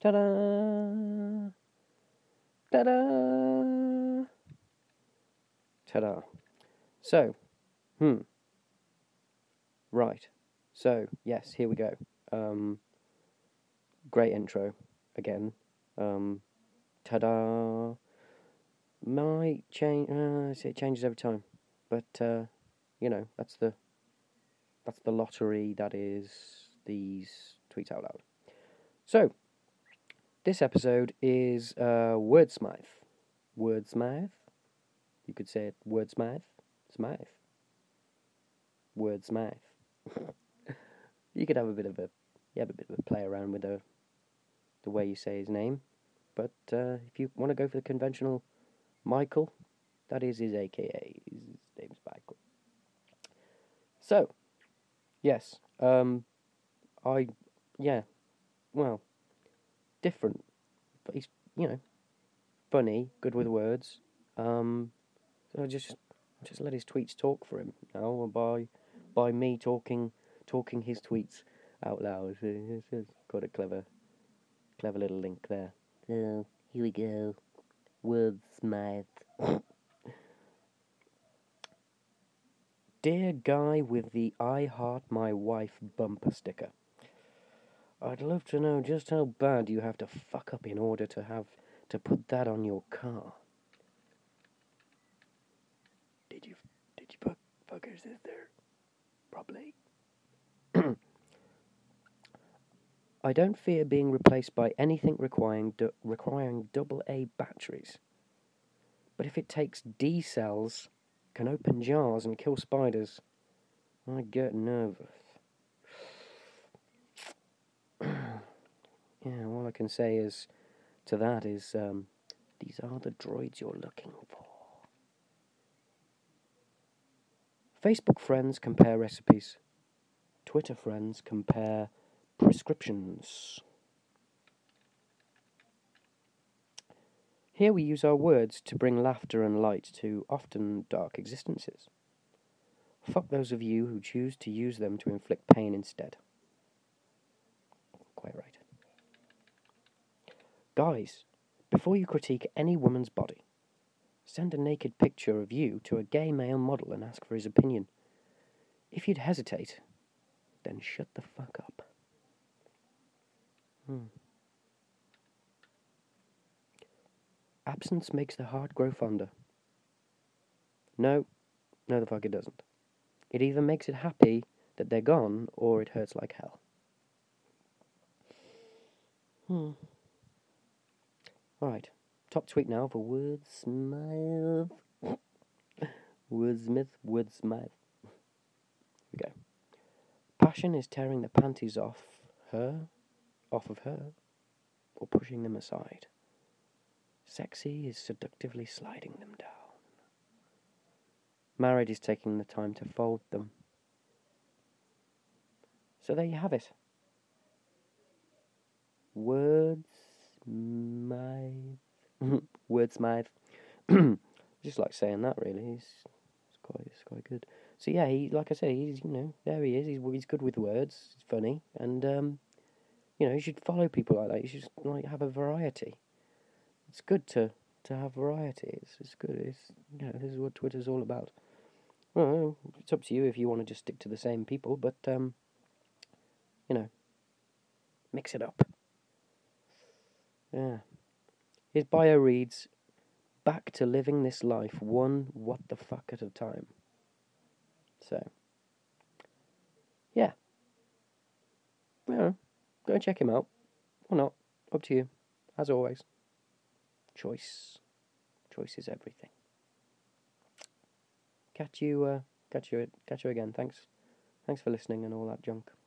Ta-da! Ta-da! Ta-da! So, right. So, yes, here we go. Great intro again. Ta-da! Might change. It changes every time, but that's the lottery that is these tweets out loud. So, this episode is Wordsmith. Wordsmith. You could say it Wordsmith. Smith. Wordsmith. You could have a bit of a play around with the way you say his name, but if you want to go for the conventional Michael, that is his AKA. His name's Michael. So, yes, different, but he's funny, good with words. So I just let his tweets talk for him now by me talking his tweets out loud. It's got a clever little link there. So here we go. Wordsmith. Dear guy with the I Heart My Wife bumper sticker. I'd love to know just how bad you have to fuck up in order to put that on your car. Did you put fuckers in there? Probably. I don't fear being replaced by anything requiring AA batteries. But if it takes D cells, can open jars and kill spiders, I get nervous. Yeah, all I can say is to that is these are the droids you're looking for. Facebook friends compare recipes. Twitter friends compare prescriptions. Here we use our words to bring laughter and light to often dark existences. Fuck those of you who choose to use them to inflict pain instead. Quite right. Guys, before you critique any woman's body, send a naked picture of you to a gay male model and ask for his opinion. If you'd hesitate, then shut the fuck up. Absence makes the heart grow fonder. No, the fuck it doesn't. It either makes it happy that they're gone, or it hurts like hell. Alright, top tweet now for Wordsmith. Wordsmith. Here we go. Passion is tearing the panties off of her, or pushing them aside. Sexy is seductively sliding them down. Married is taking the time to fold them. So there you have it. Wordsmith. Wordsmith. Just like saying that, really. It's quite good. So yeah, like I said, he's there he is. He's good with words. He's funny, and you should follow people like that. You should have a variety. It's good to have variety. It's good. This is what Twitter's all about. Well, it's up to you if you want to just stick to the same people, but mix it up. Yeah. His bio reads, "Back to living this life one what the fuck at a time." So, yeah. Well, go check him out. Or not. Up to you. As always. Choice is everything. Catch you again. Thanks for listening and all that junk.